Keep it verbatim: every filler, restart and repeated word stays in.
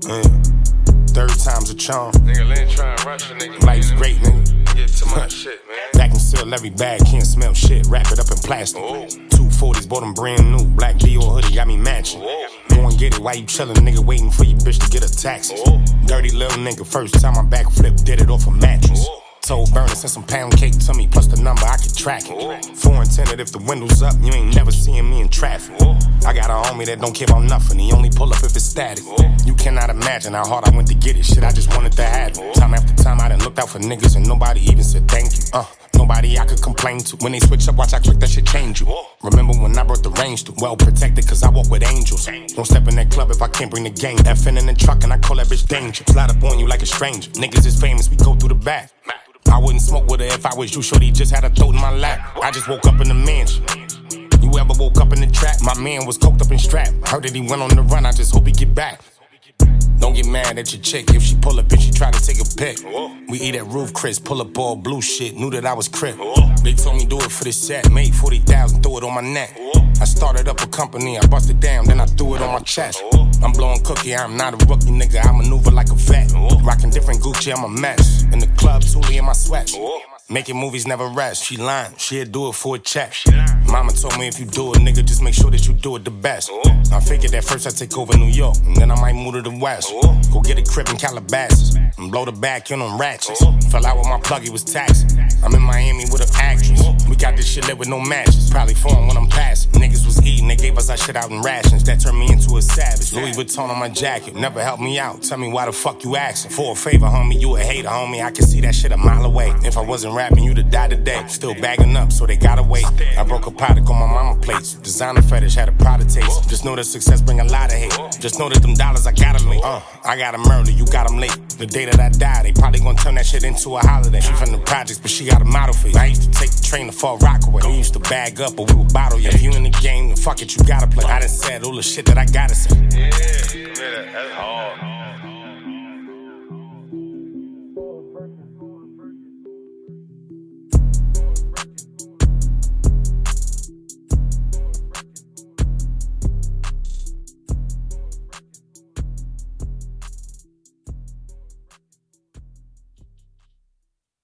Yeah. Third time's a charm. Nigga, Lynn try and rush a nigga. Life's great, nigga. Get too much shit, man. Back and sell every bag, can't smell shit. Wrap it up in plastic. Ooh. two forties, bought them brand new. Black Dior hoodie, got me matching. Ooh. Go and get it, why you chillin', nigga, waiting for your bitch to get a taxi. Ooh. Dirty little nigga, first time I backflip, did it off a mattress. Ooh. Told Burner, send some pound cake to me, plus the number, I can track it. Ooh. Foreign tenant, if the window's up, you ain't never seeing me in traffic. Ooh. I got a homie that don't care about nothing, he only pull up if it's static. Ooh. You cannot imagine how hard I went to get it, shit, I just wanted to have it. Ooh. Time after time, I done looked out for niggas and nobody even said thank you. Uh, nobody I could complain to. When they switch up, watch how quick that shit change you. Ooh. Remember when I brought the range to? Well protected, cause I walk with angels. Don't step in that club if I can't bring the gang. Effing in the truck and I call that bitch danger. Slide up on you like a stranger. Niggas is famous, we go through the back. I wouldn't smoke with her if I was you, shorty just had a throat in my lap. I just woke up in the mansion. You ever woke up in the trap? My man was coked up and strapped. Heard that he went on the run, I just hope he get back. Don't get mad at your chick if she pull up and she try to take a pic. We eat at Roof Chris, pull up all blue shit, knew that I was crip. They told me do it for the set, made forty thousand, throw it on my neck. I started up a company, I busted down, then I threw it on my chest. I'm blowing cookie, I'm not a rookie, nigga, I maneuver like a vet. Rocking different Gucci, I'm a mess. In the club, Thule in my sweats. Making movies never rest, she lying, she'll do it for a check. Mama told me if you do it, nigga, just make sure that you do it the best. I figured that first I take over New York, and then I might move to the west. Go get a crib in Calabasas, and blow the back in them ratchets. Fell out with my plug, he was taxing. I'm in Miami with an actress. We got this shit lit with no matches. Probably foreign when I'm passing. Niggas was eating, they gave us our shit out in rations. That turned me into a savage. Louis Vuitton on my jacket, never helped me out. Tell me why the fuck you asking. For a favor, homie, you a hater, homie. I can see that shit a mile away. If I wasn't rapping, you'd have died today. Still bagging up, so they gotta wait. I broke a product on my mama plates. Designer fetish had a product taste. Just know that success bring a lot of hate. Just know that them dollars I gotta make. Uh, I gotta murder, you got them late. The day that I die, they probably gonna turn that shit into a holiday. She from the projects, but she got a model face. I used to take the train to Far Rockaway. We used to bag up, but we would bottle ya. If you in the game, then fuck it, you gotta play. I done said all the shit that I gotta say. Yeah, that's hard.